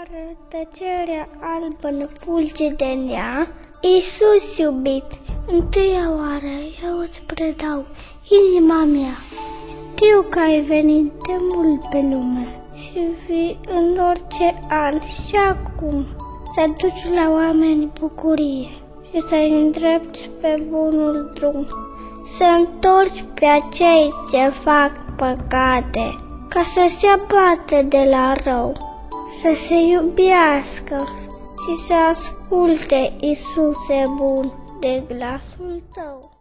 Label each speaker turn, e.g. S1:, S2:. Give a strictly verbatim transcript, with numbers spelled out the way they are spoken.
S1: rătăcerea albă nefulge-de-nea, Iisus iubit, întâia oară eu îți predau inima mea. Știu că ai venit de mult pe lume și vii în orice an și acum să aduci la oameni bucurie și să-i îndrepți pe bunul drum, să întorci pe acei ce fac păcate, ca să se abată de la rău, să se iubească și să asculte, Iisuse bun, de glasul Tău.